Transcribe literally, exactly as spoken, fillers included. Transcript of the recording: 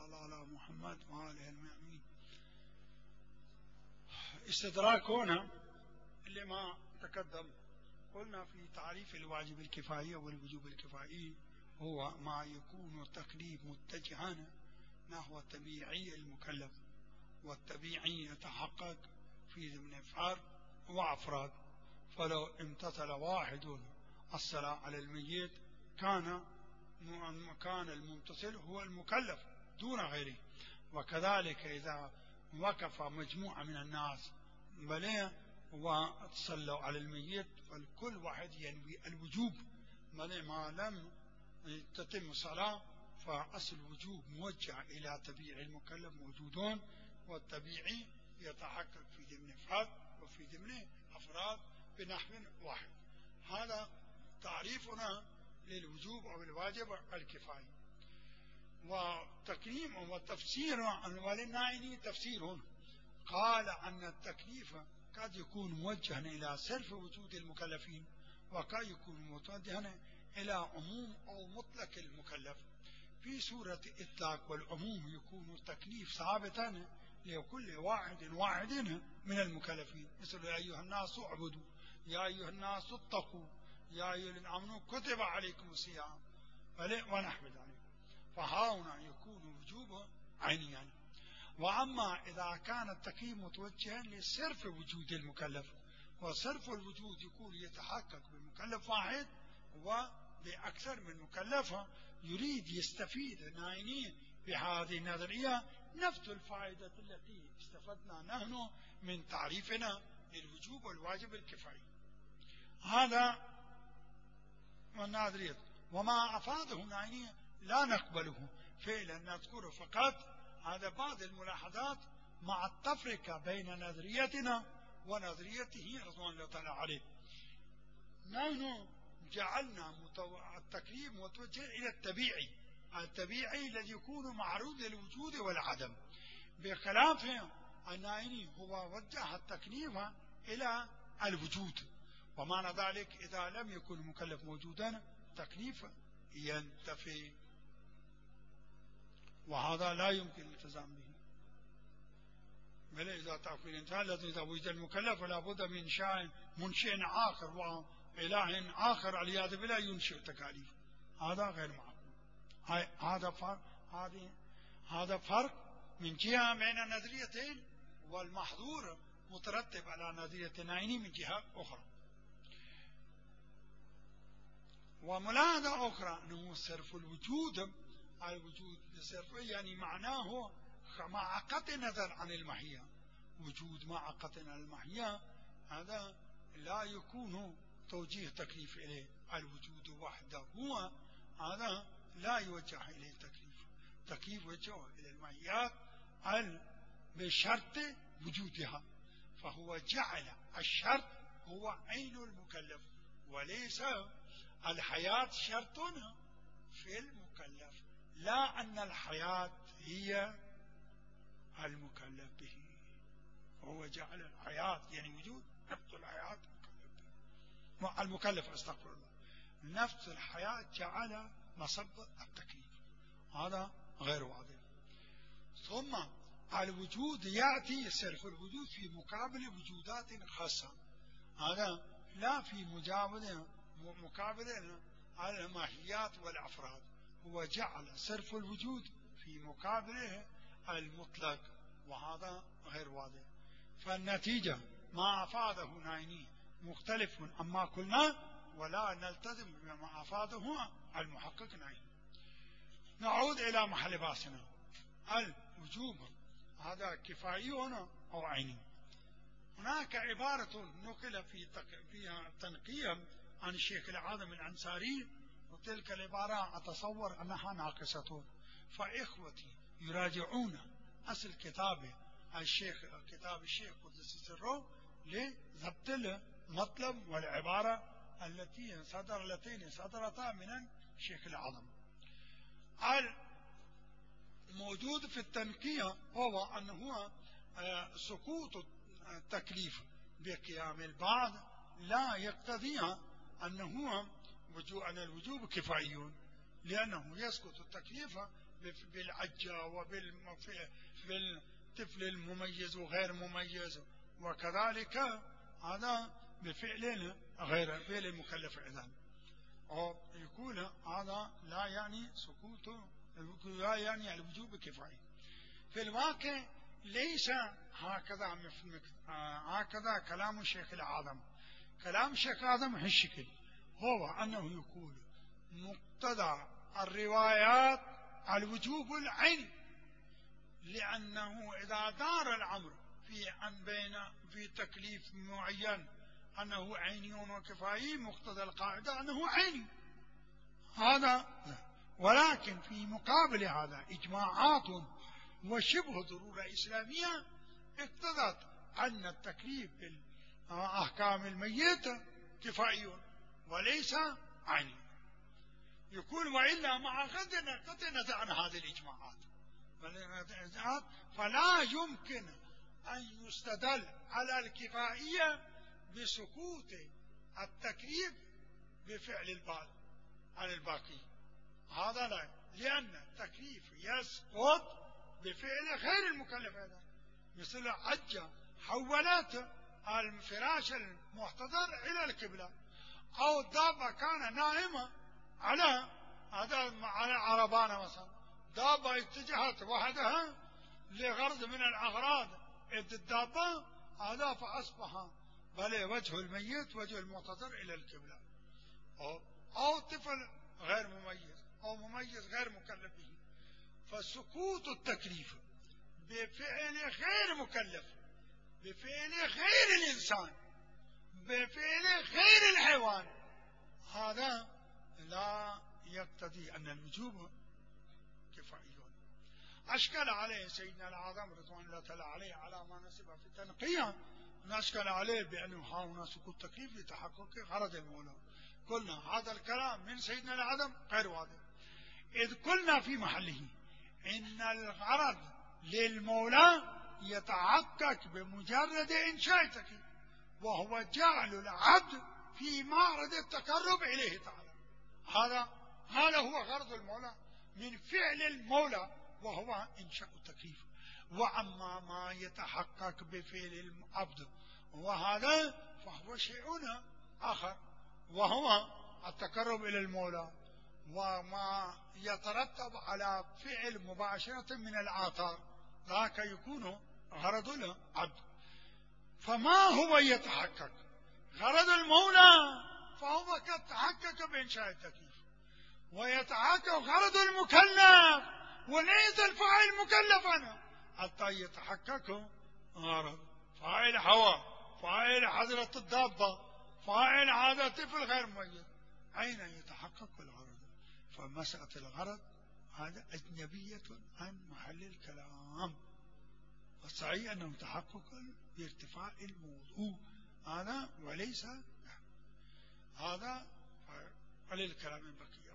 وصلى الله على محمد وآله المؤمنين. استدراك هنا اللي ما تقدم، قلنا في تعريف الواجب الكفائي والوجوب الكفائي هو ما يكون التكليف متجها نحو الطبيعي المكلف، والطبيعي يتحقق في ضمن فرد وأفراد. فلو امتثل واحد الصلاة على الميت كان كان الممتثل هو المكلف دون غيره. وكذلك إذا وقف مجموعة من الناس بل وصلوا على الميت فالكل واحد ينوي الوجوب، بل ما لم تتم الصلاة فأصل الوجوب موجه إلى طبيعي المكلف موجودون، والطبيعي يتحقق في ضمن فرد وفي ضمن أفراد بنحو واحد. هذا تعريفنا للوجوب أو الواجب الكفائي. وتقييم وتفسير وللنائي تفسير هنا قال أن التكليف قد يكون موجها إلى صرف وجود المكلفين، وقد يكون متوجها إلى عموم أو مطلق المكلف. في سورة إطلاق والعموم يكون التكليف ثابتا لكل واحد واحد من المكلفين، مثل يا أيها الناس اعبدوا، يا أيها الناس اتقوا، يا أيها الذين آمنوا كتب عليكم الصيام ونحو ذلك. فهنا يكون وجوبه عينيا. وأما إذا كان التكليف متوجها لصرف وجود المكلف، وصرف الوجود يكون يتحقق بمكلف واحد وبأكثر من مكلفة، يريد يستفيد نائين بهذه النظرية نفس الفائدة التي استفدنا نحن من تعريفنا للوجوب والواجب الكفائي. هذا والنظرية وما أفاده نائين لا نقبله فعلا، نذكره فقط. هذا بعض الملاحظات مع التفرقة بين نظريتنا ونظريته رضوان الله تعالى عليه. نحن جعلنا التكليف متوجه إلى الطبيعي، الطبيعي الذي يكون معروض للوجود والعدم، بخلاف النائي هو وجه التكليف إلى الوجود. ومعنى ذلك إذا لم يكن المكلف موجودا تكليف ينتفي، وهذا لا يمكن الالتزام به. بل إذا تأكل الإنسان لازم إذا وجد المكلف ولا بد من شيء منشئ آخر وإله آخر والعياذ بالله ينشئ تكاليف، هذا غير معقول. هذا فرق هذه هذا فرق من جهة بين النظريتين، والمحظور مترتب على نظرية النائين من جهة أخرى. وملاحظة أخرى أنه صرف الوجود الوجود بصرف يعني معناه مع قطع النظر عن المحيا، وجود مع قطع المحيا هذا لا يكون توجيه تكليف إليه. الوجود وحده هو هذا لا يوجه إليه تكليف، تكليف وجهه إلى المحيات بشرط وجودها. فهو جعل الشرط هو عين المكلف، وليس الحياة شرط في المكلف، لا أن الحياة هي المكلف به. هو جعل الحياة يعني وجود نفس الحياة مكلف به، المكلف استغفر الله، نفس الحياة جعل مصب التكليف، هذا غير واضح. ثم الوجود يأتي صرف الوجود في مقابل وجودات خاصة، هذا لا في مجاوزة مقابل الماهيات والأفراد. هو جعل صرف الوجود في مقابله المطلق، وهذا غير واضح. فالنتيجة ما أفاده نائي مختلف عما قلنا، ولا نلتزم بما أفاده المحقق نائي. نعود إلى محل باسنا. الوجوب هذا كفائي هنا أو عيني. هناك عبارة نقل في فيها تنقية عن الشيخ العظم الأنصاري، وتلك العبارة أتصور أنها ناقصة، فإخوتي يراجعون أصل كتاب الشيخ كتاب الشيخ قدس سره لضبط المطلب والعبارة التي صدر اللتين صدرتا من الشيخ العظم. الموجود في التنقية هو أنه سقوط التكليف بقيام البعض لا يقتضي أنه أن الوجوب كفائي، لأنه يسقط التكليف بالعجة وبالطفل المميز وغير مميز، وكذلك هذا بفعل غير فعل المكلف أيضا. أو يقول هذا لا يعني سكوت، لا يعني الوجوب كفاية. في الواقع ليس هكذا هكذا كلام الشيخ الأعظم. كلام الشيخ الأعظم هالشكل، هو أنه يقول مقتضى الروايات الوجوب العيني، لأنه إذا دار الأمر في أن بين في تكليف معين أنه عيني وكفائي، مقتضى القاعدة أنه عيني هذا. ولكن في مقابل هذا إجماعات وشبه ضرورة إسلامية اقتضت أن التكليف بالأحكام الميت كفائي وليس عيني. يكون وإلا مع قطع نزع عن هذه الإجماعات، فلا يمكن أن يستدل على الكفائية بسكوت التكليف بفعل البال عن الباقي. هذا لا، لأن التكليف يسقط بفعل غير المكلف هذا، مثل عجة حولت الفراش المحتضر إلى القبلة، أو الدابة كان نائمة على هذا على عربانة مثلا، دابة اتجهت وحدها لغرض من الأغراض الدابة هذا، فأصبح بل وجه الميت وجه المحتضر إلى القبلة. أو, أو طفل غير مميز أو مميز غير مكلف به، فسكوت التكليف بفعل غير مكلف، بفعل غير الإنسان، بفعل غير الحيوان، هذا لا يقتضي أن الوجوب كفائي. أشكل عليه سيدنا الأعظم رضوان الله تعالى عليه على ما نسب في التنقية، نشكل عليه بأنه ها هنا سكوت تكليف لتحقق غرض المولى. قلنا هذا الكلام من سيدنا الأعظم غير واضح، إذ قلنا في محله إن الغرض للمولى يتحقق بمجرد إنشاء تكليف، وهو جعل العبد في معرض التقرب إليه تعالى. هذا هذا هو غرض المولى من فعل المولى، وهو إنشاء التكليف. وأما ما يتحقق بفعل العبد وهذا فهو شيء آخر، وهو التقرب إلى المولى، وما يترتب على فعل مباشرة من الآثار ذاك يكون غرض العبد. فما هو يتحقق غرض المولى؟ فهو قد تحقق بإنشاء التكليف. ويتحقق غرض المكلف وليس الفاعل مكلفا حتى يتحقق غرض فاعل هوى، فاعل حضرة الدابة، فاعل هذا طفل غير مميز. أين يتحقق الغرض؟ فمسألة الغرض هذا أجنبية عن محل الكلام، والصحيح أنه تحقق بارتفاع الموضوع هذا وليس هذا على الكلام البقية.